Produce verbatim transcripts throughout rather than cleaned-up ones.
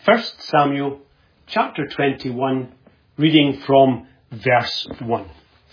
First Samuel chapter twenty-one, reading from verse one.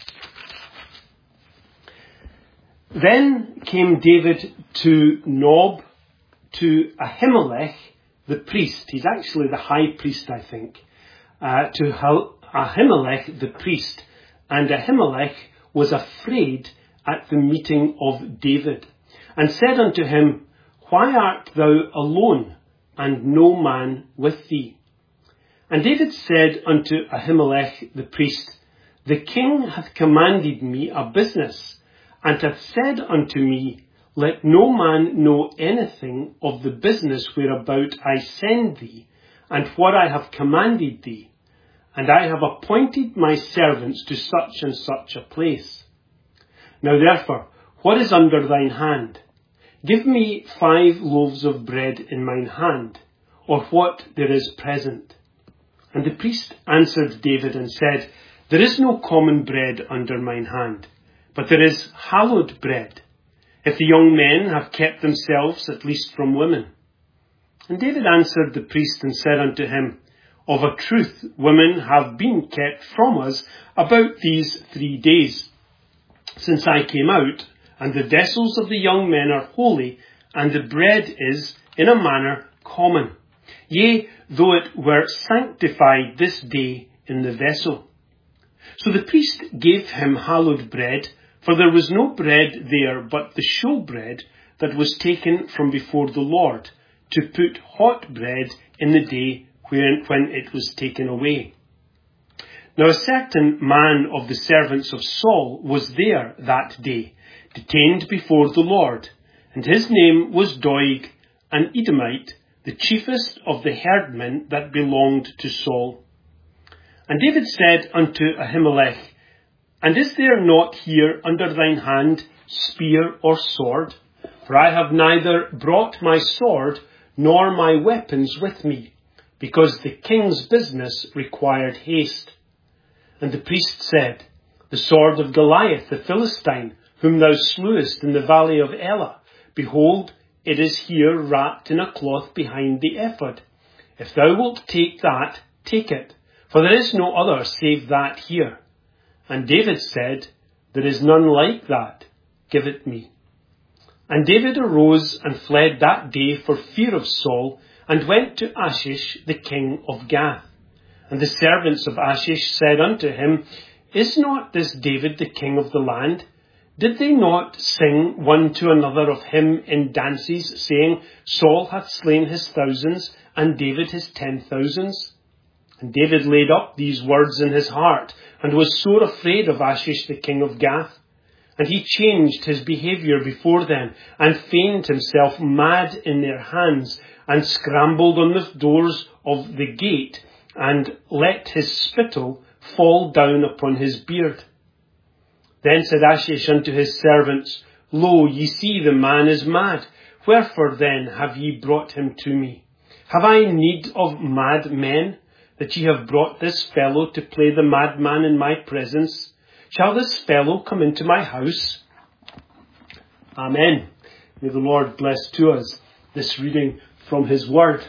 Then came David to Nob, to Ahimelech the priest. He's actually the high priest, I think. Uh, to Ahimelech the priest. And Ahimelech was afraid at the meeting of David, and said unto him, Why art thou alone, and no man with thee? And David said unto Ahimelech the priest, The king hath commanded me a business, and hath said unto me, Let no man know anything of the business whereabout I send thee, and what I have commanded thee. And I have appointed my servants to such and such a place. Now therefore, what is under thine hand? Give me five loaves of bread in mine hand, or what there is present. And the priest answered David and said, There is no common bread under mine hand, but there is hallowed bread, if the young men have kept themselves at least from women. And David answered the priest and said unto him, Of a truth women have been kept from us about these three days, since I came out, and the vessels of the young men are holy, and the bread is, in a manner, common. Yea, though it were sanctified this day in the vessel. So the priest gave him hallowed bread, for there was no bread there but the showbread that was taken from before the Lord, to put hot bread in the day when, when it was taken away. Now a certain man of the servants of Saul was there that day, detained before the Lord, and his name was Doeg, an Edomite, the chiefest of the herdmen that belonged to Saul. And David said unto Ahimelech, And is there not here under thine hand spear or sword? For I have neither brought my sword nor my weapons with me, because the king's business required haste. And the priest said, The sword of Goliath the Philistine, whom thou slewest in the valley of Elah, behold, it is here wrapped in a cloth behind the ephod. If thou wilt take that, take it, for there is no other save that here. And David said, There is none like that, give it me. And David arose and fled that day for fear of Saul, and went to Achish the king of Gath. And the servants of Achish said unto him, Is not this David the king of the land? Did they not sing one to another of him in dances, saying, Saul hath slain his thousands, and David his ten thousands? And David laid up these words in his heart, and was sore afraid of Achish the king of Gath. And he changed his behaviour before them, and feigned himself mad in their hands, and scrambled on the doors of the gate, and let his spittle fall down upon his beard. Then said Achish unto his servants, Lo, ye see the man is mad. Wherefore then have ye brought him to me? Have I need of mad men, that ye have brought this fellow to play the madman in my presence? Shall this fellow come into my house? Amen. May the Lord bless to us this reading from his word.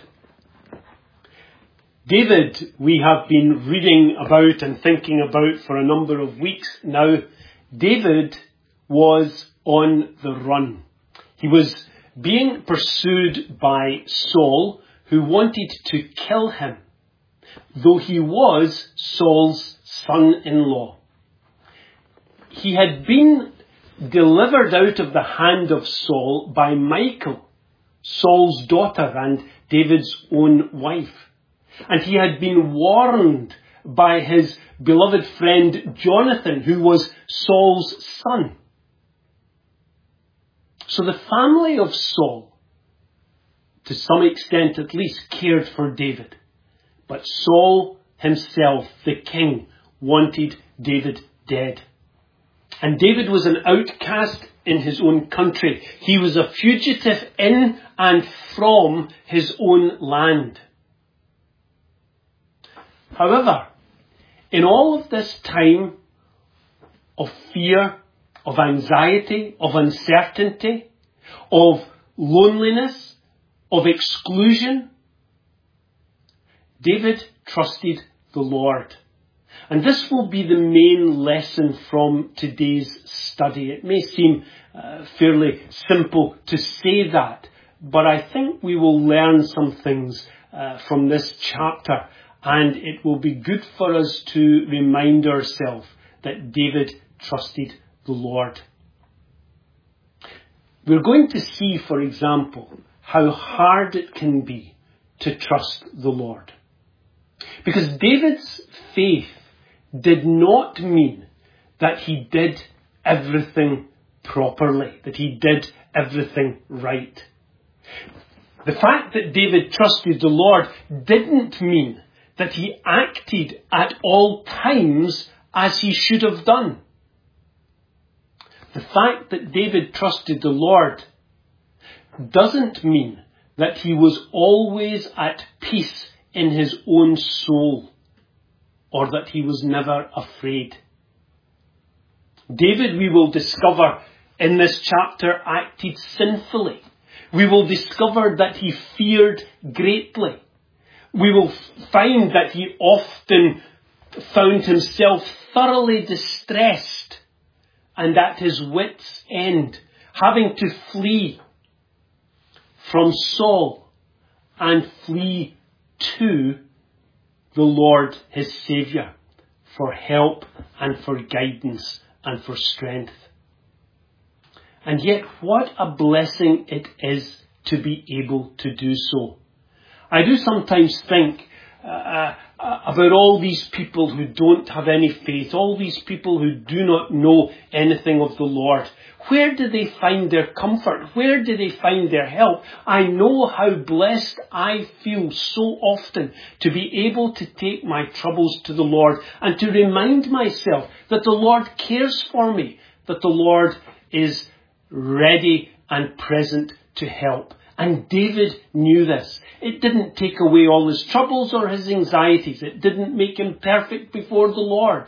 David, we have been reading about and thinking about for a number of weeks now. David was on the run. He was being pursued by Saul, who wanted to kill him, though he was Saul's son-in-law. He had been delivered out of the hand of Saul by Michal, Saul's daughter and David's own wife. And he had been warned by his beloved friend Jonathan, who was Saul's son. So the family of Saul, to some extent at least, cared for David. But Saul himself, the king, wanted David dead. And David was an outcast in his own country. He was a fugitive in and from his own land. However, in all of this time of fear, of anxiety, of uncertainty, of loneliness, of exclusion, David trusted the Lord. And this will be the main lesson from today's study. It may seem uh, fairly simple to say that, but I think we will learn some things uh, from this chapter, and it will be good for us to remind ourselves that David trusted the Lord. We're going to see, for example, how hard it can be to trust the Lord. Because David's faith did not mean that he did everything properly, that he did everything right. The fact that David trusted the Lord didn't mean that he acted at all times as he should have done. The fact that David trusted the Lord doesn't mean that he was always at peace in his own soul, or that he was never afraid. David, we will discover in this chapter, acted sinfully. We will discover that he feared greatly. We will find that he often found himself thoroughly distressed and at his wits' end, having to flee from Saul and flee to the Lord, his Saviour, for help and for guidance and for strength. And yet, what a blessing it is to be able to do so. I do sometimes think uh, about all these people who don't have any faith, all these people who do not know anything of the Lord. Where do they find their comfort? Where do they find their help? I know how blessed I feel so often to be able to take my troubles to the Lord and to remind myself that the Lord cares for me, that the Lord is ready and present to help. And David knew this. It didn't take away all his troubles or his anxieties. It didn't make him perfect before the Lord.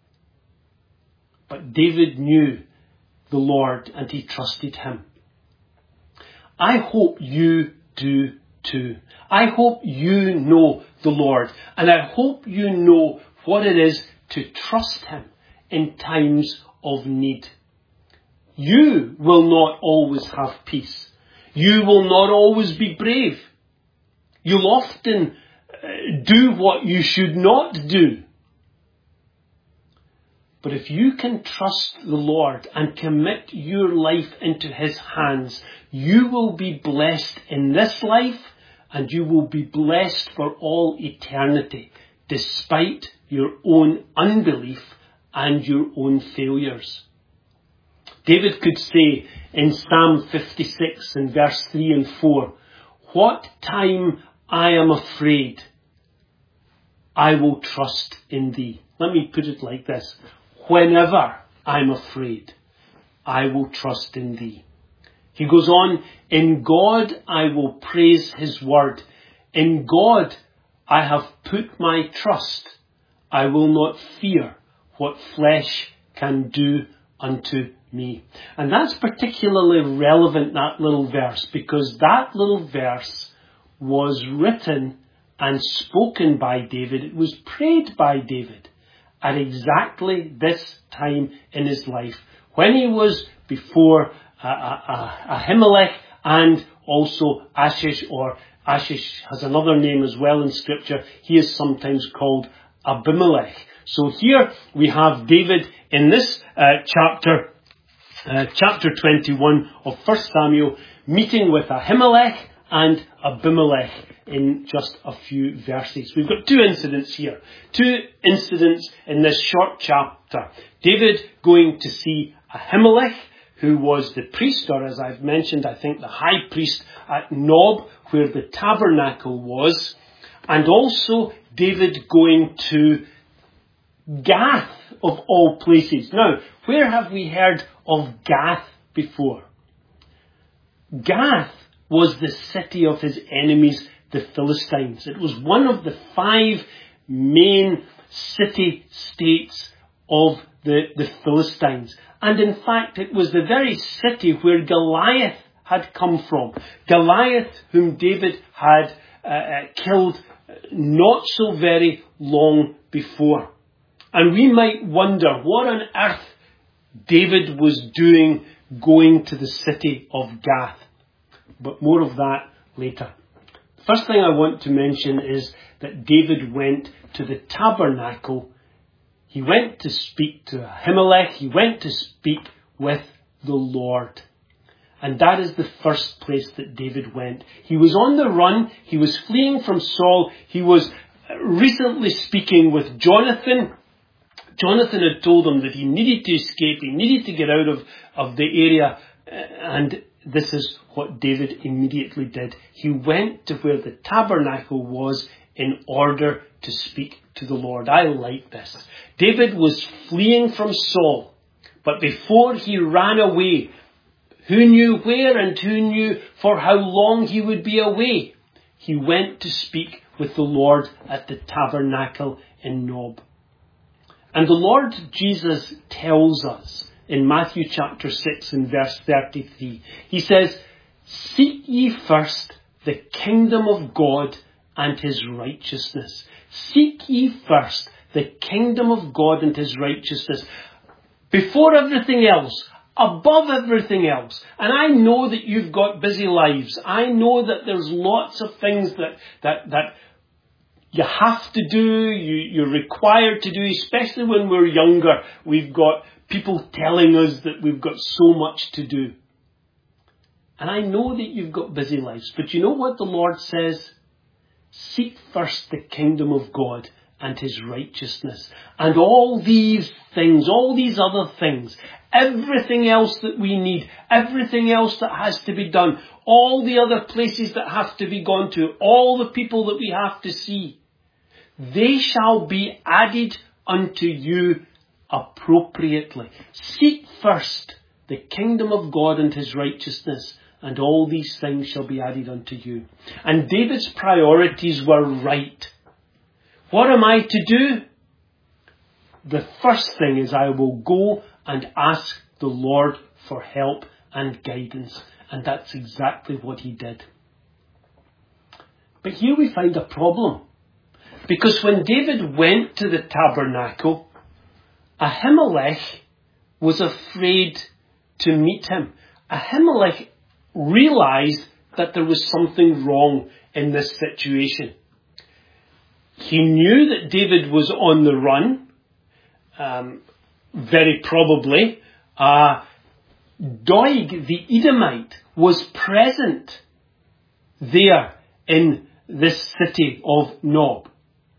But David knew the Lord and he trusted him. I hope you do too. I hope you know the Lord, and I hope you know what it is to trust him in times of need. You will not always have peace. You will not always be brave. You'll often uh, do what you should not do. But if you can trust the Lord and commit your life into his hands, you will be blessed in this life and you will be blessed for all eternity, despite your own unbelief and your own failures. David could say in Psalm fifty-six in verse three and four, "What time I am afraid, I will trust in thee." Let me put it like this. Whenever I'm afraid, I will trust in thee. He goes on, "In God I will praise his word. In God I have put my trust. I will not fear what flesh can do unto me." And that's particularly relevant, that little verse, because that little verse was written and spoken by David. It was prayed by David at exactly this time in his life, when he was before uh, uh, Ahimelech and also Ashish, or Ashish has another name as well in Scripture. He is sometimes called Abimelech. So here we have David in this uh, chapter, uh, chapter twenty-one of First Samuel, meeting with Ahimelech and Abimelech in just a few verses. We've got two incidents here. Two incidents in this short chapter. David going to see Ahimelech, who was the priest, or as I've mentioned, I think the high priest at Nob, where the tabernacle was. And also David going to Gath, of all places. Now, where have we heard of Gath before? Gath was the city of his enemies, the Philistines. It was one of the five main city-states of the, the Philistines. And in fact, it was the very city where Goliath had come from. Goliath, whom David had uh, uh, killed not so very long before. And we might wonder what on earth David was doing going to the city of Gath. But more of that later. First thing I want to mention is that David went to the tabernacle. He went to speak to Ahimelech. He went to speak with the Lord. And that is the first place that David went. He was on the run. He was fleeing from Saul. He was recently speaking with Jonathan. Jonathan had told him that he needed to escape. He needed to get out of, of the area. And this is what David immediately did. He went to where the tabernacle was in order to speak to the Lord. I like this. David was fleeing from Saul. But before he ran away, who knew where and who knew for how long he would be away? He went to speak with the Lord at the tabernacle in Nob. And the Lord Jesus tells us in Matthew chapter six and verse thirty-three, he says, "Seek ye first the kingdom of God and his righteousness." Seek ye first the kingdom of God and his righteousness. Before everything else, above everything else. And I know that you've got busy lives. I know that there's lots of things that that that you have to do, you, you're required to do, especially when we're younger. We've got people telling us that we've got so much to do. And I know that you've got busy lives. But you know what the Lord says? Seek first the kingdom of God and his righteousness. And all these things, all these other things, everything else that we need, everything else that has to be done, all the other places that have to be gone to, all the people that we have to see, they shall be added unto you appropriately. Seek first the kingdom of God and his righteousness, and all these things shall be added unto you. And David's priorities were right. What am I to do? The first thing is I will go and ask the Lord for help and guidance. And that's exactly what he did. But here we find a problem. Because when David went to the tabernacle, Ahimelech was afraid to meet him. Ahimelech realized that there was something wrong in this situation. He knew that David was on the run. Um, very probably, uh, Doeg the Edomite was present there in this city of Nob.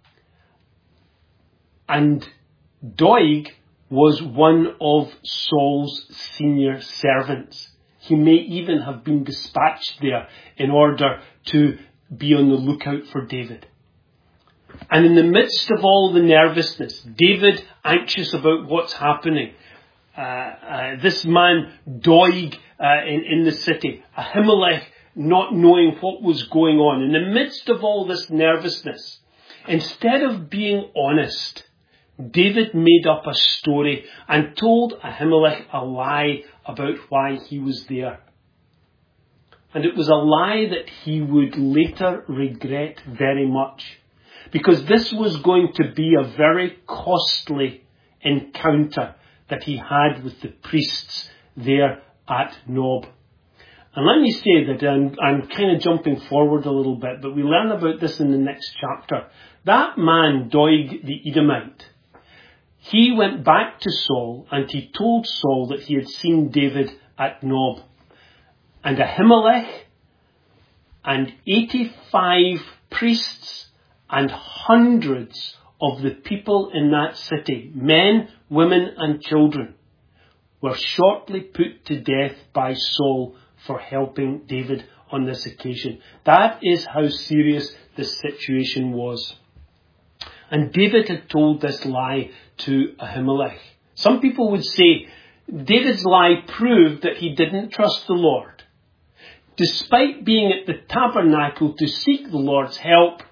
And Doeg was one of Saul's senior servants. He may even have been dispatched there in order to be on the lookout for David. And in the midst of all the nervousness, David anxious about what's happening, uh, uh, this man Doeg uh, in, in the city, Ahimelech not knowing what was going on, in the midst of all this nervousness, instead of being honest, David made up a story and told Ahimelech a lie about why he was there. And it was a lie that he would later regret very much. Because this was going to be a very costly encounter that he had with the priests there at Nob. And let me say that I'm, I'm kind of jumping forward a little bit, but we learn about this in the next chapter. That man, Doeg the Edomite, he went back to Saul and he told Saul that he had seen David at Nob. And Ahimelech and eighty-five priests and hundreds of the people in that city, men, women and children, were shortly put to death by Saul for helping David on this occasion. That is how serious this situation was. And David had told this lie to Ahimelech. Some people would say David's lie proved that he didn't trust the Lord. Despite being at the tabernacle to seek the Lord's help,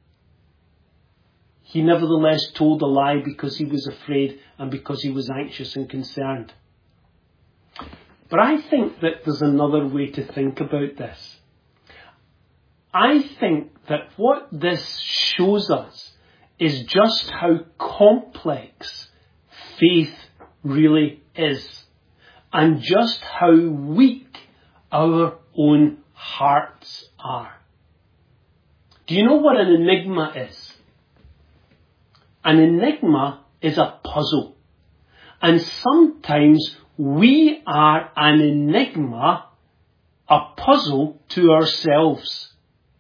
he nevertheless told a lie because he was afraid and because he was anxious and concerned. But I think that there's another way to think about this. I think that what this shows us is just how complex faith really is, and just how weak our own hearts are. Do you know what an enigma is? An enigma is a puzzle. And sometimes we are an enigma, a puzzle to ourselves.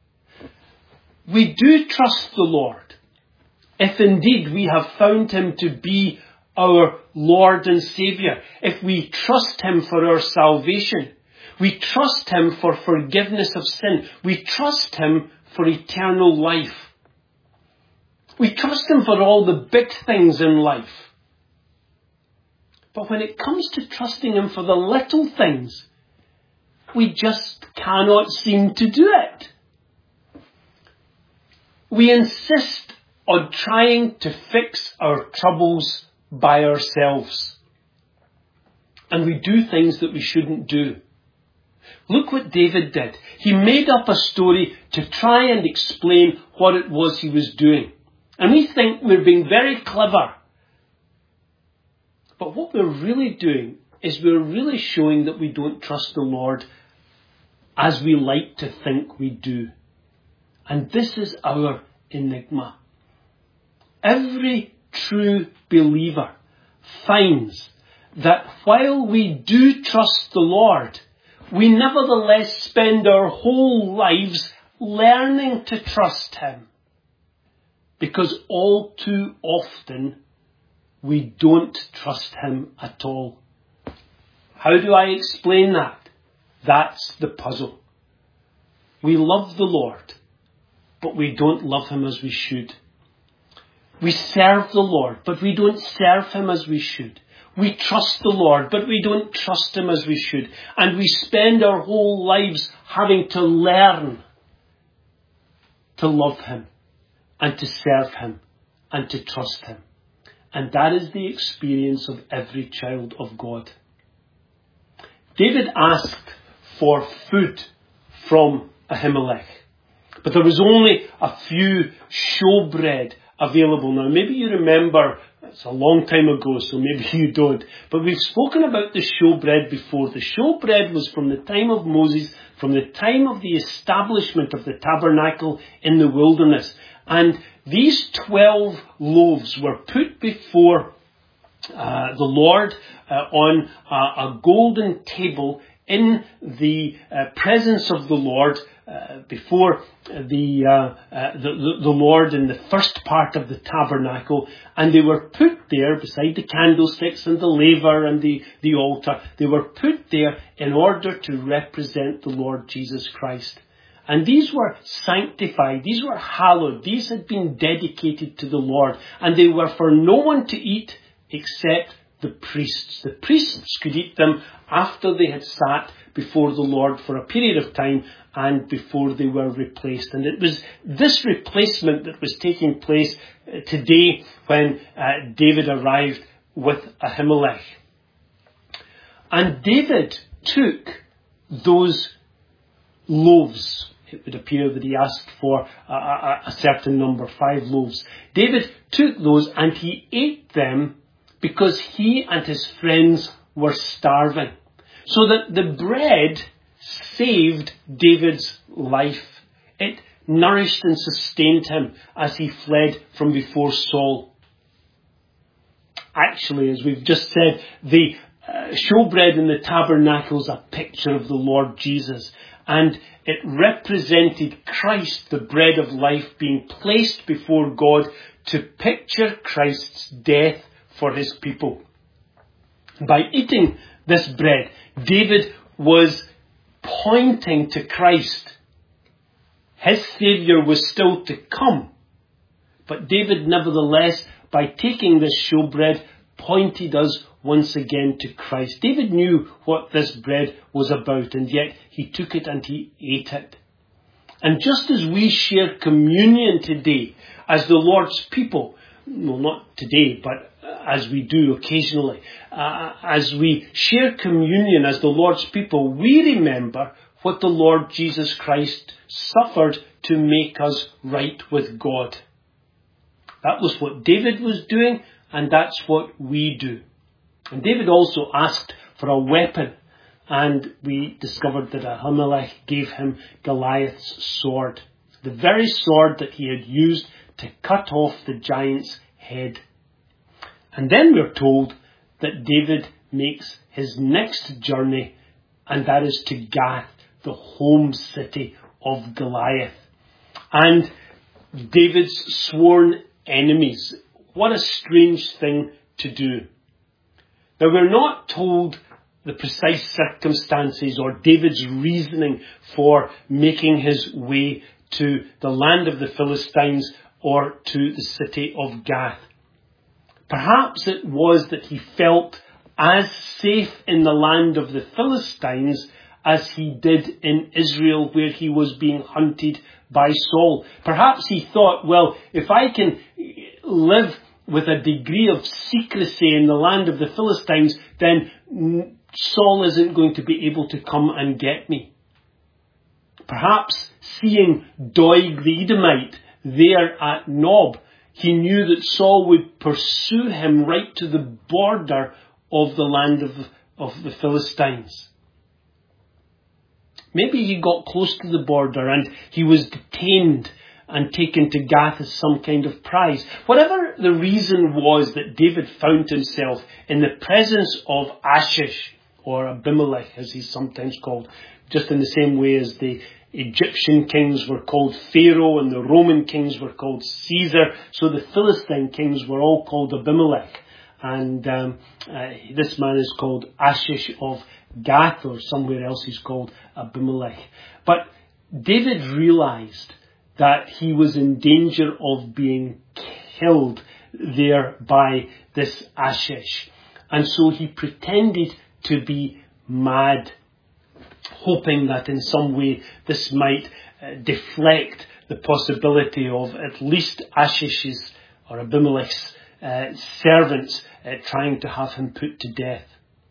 We do trust the Lord, if indeed we have found him to be our Lord and Saviour, if we trust him for our salvation, we trust him for forgiveness of sin, we trust him for eternal life. We trust him for all the big things in life. But when it comes to trusting him for the little things, we just cannot seem to do it. We insist on trying to fix our troubles by ourselves. And we do things that we shouldn't do. Look what David did. He made up a story to try and explain what it was he was doing. And we think we're being very clever. But what we're really doing is we're really showing that we don't trust the Lord as we like to think we do. And this is our enigma. Every true believer finds that while we do trust the Lord, we nevertheless spend our whole lives learning to trust him. Because all too often we don't trust him at all. How do I explain that? That's the puzzle. We love the Lord, but we don't love him as we should. We serve the Lord, but we don't serve him as we should. We trust the Lord, but we don't trust him as we should. And we spend our whole lives having to learn to love him and to serve him and to trust him. And that is the experience of every child of God. David asked for food from Ahimelech, but there was only a few showbread available. Now, maybe you remember, it's a long time ago, so maybe you don't, but we've spoken about the showbread before. The showbread was from the time of Moses, from the time of the establishment of the tabernacle in the wilderness. And these twelve loaves were put before uh, the Lord uh, on a, a golden table in the uh, presence of the Lord, uh, before the, uh, uh, the, the Lord in the first part of the tabernacle. And they were put there beside the candlesticks and the laver and the, the altar. They were put there in order to represent the Lord Jesus Christ. And these were sanctified, these were hallowed, these had been dedicated to the Lord, and they were for no one to eat except the priests. The priests could eat them after they had sat before the Lord for a period of time and before they were replaced. And it was this replacement that was taking place today when uh, David arrived with Ahimelech. And David took those loaves. It would appear that he asked for a, a, a certain number, five loaves. David took those and he ate them because he and his friends were starving. So that the bread saved David's life. It nourished and sustained him as he fled from before Saul. Actually, as we've just said, the uh, showbread in the tabernacle is a picture of the Lord Jesus. And it represented Christ, the bread of life, being placed before God to picture Christ's death for his people. By eating this bread, David was pointing to Christ. His Saviour was still to come. But David, nevertheless, by taking this showbread, pointed us once again to Christ. David knew what this bread was about, and yet he took it and he ate it. And just as we share communion today as the Lord's people, well, not today, but as we do occasionally, uh, as we share communion as the Lord's people, we remember what the Lord Jesus Christ suffered to make us right with God. That was what David was doing, and that's what we do. And David also asked for a weapon, and we discovered that Ahimelech gave him Goliath's sword, the very sword that he had used to cut off the giant's head. And then we're told that David makes his next journey, and that is to Gath, the home city of Goliath. And David's sworn enemies. What a strange thing to do. Now, we're not told the precise circumstances or David's reasoning for making his way to the land of the Philistines or to the city of Gath. Perhaps it was that he felt as safe in the land of the Philistines as he did in Israel, where he was being hunted by Saul. Perhaps he thought, well, if I can live with a degree of secrecy in the land of the Philistines, then Saul isn't going to be able to come and get me. Perhaps seeing Doeg the Edomite there at Nob, he knew that Saul would pursue him right to the border of the land of, of the Philistines. Maybe he got close to the border and he was detained and taken to Gath as some kind of prize. Whatever the reason was that David found himself in the presence of Achish, or Abimelech as he's sometimes called, just in the same way as the Egyptian kings were called Pharaoh and the Roman kings were called Caesar, so the Philistine kings were all called Abimelech. And um, uh, this man is called Achish of Gath, or somewhere else he's called Abimelech. But David realized that he was in danger of being killed there by this Achish. And so he pretended to be mad, hoping that in some way this might uh, deflect the possibility of at least Achish's or Abimelech's uh, servants uh, trying to have him put to death.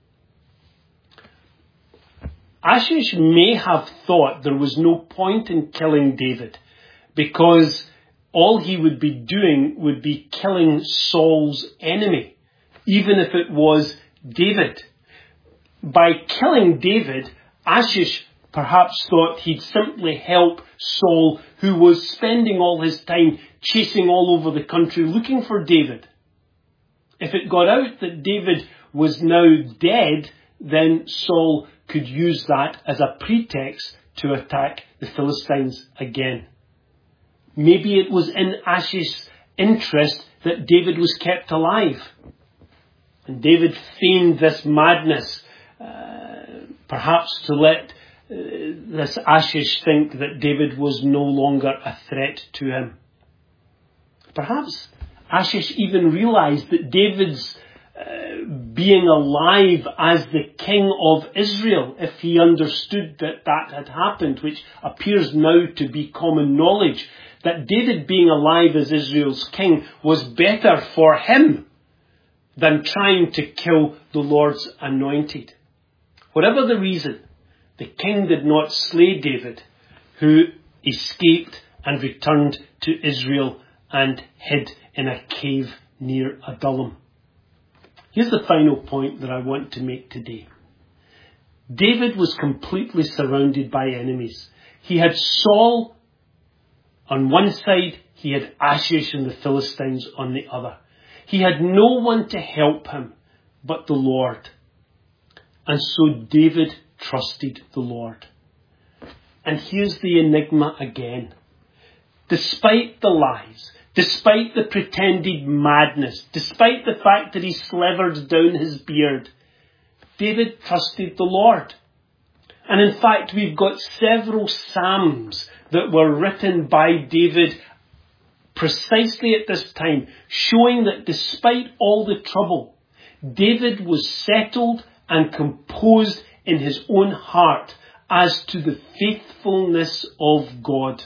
Achish may have thought there was no point in killing David, because all he would be doing would be killing Saul's enemy, even if it was David. By killing David, Achish perhaps thought he'd simply help Saul, who was spending all his time chasing all over the country looking for David. If it got out that David was now dead, then Saul could use that as a pretext to attack the Philistines again. Maybe it was in Achish's interest that David was kept alive. And David feigned this madness, uh, perhaps to let uh, this Achish think that David was no longer a threat to him. Perhaps Achish even realized that David's uh, being alive as the king of Israel, if he understood that that had happened, which appears now to be common knowledge, that David being alive as Israel's king was better for him than trying to kill the Lord's anointed. Whatever the reason, the king did not slay David, who escaped and returned to Israel and hid in a cave near Adullam. Here's the final point that I want to make today. David was completely surrounded by enemies. He had Saul on one side, he had Achish and the Philistines on the other. He had no one to help him but the Lord. And so David trusted the Lord. And here's the enigma again. Despite the lies, despite the pretended madness, despite the fact that he slivered down his beard, David trusted the Lord. And in fact, we've got several psalms that were written by David precisely at this time, showing that despite all the trouble, David was settled and composed in his own heart as to the faithfulness of God.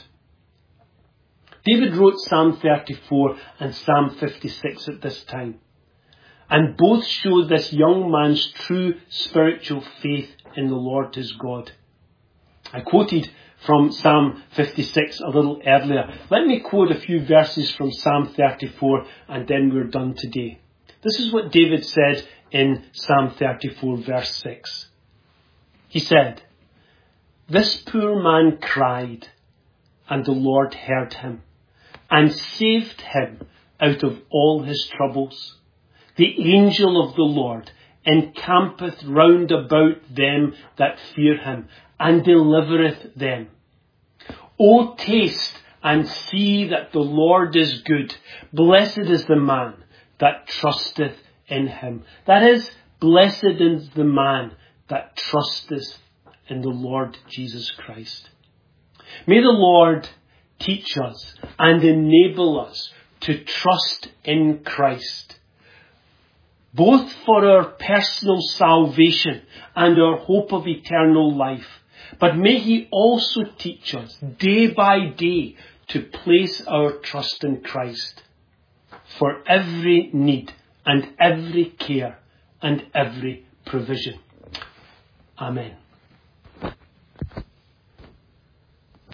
David wrote Psalm thirty-four and Psalm fifty-six at this time, and both show this young man's true spiritual faith in the Lord his God. I quoted from Psalm fifty-six a little earlier. Let me quote a few verses from Psalm thirty-four and then we're done today. This is what David said in Psalm thirty-four verse six. He said, "This poor man cried, and the Lord heard him, and saved him out of all his troubles. The angel of the Lord encampeth round about them that fear him, and delivereth them. O taste and see that the Lord is good. Blessed is the man that trusteth in him." That is, blessed is the man that trusteth in the Lord Jesus Christ. May the Lord teach us and enable us to trust in Christ, both for our personal salvation and our hope of eternal life. But may he also teach us day by day to place our trust in Christ for every need and every care and every provision. Amen.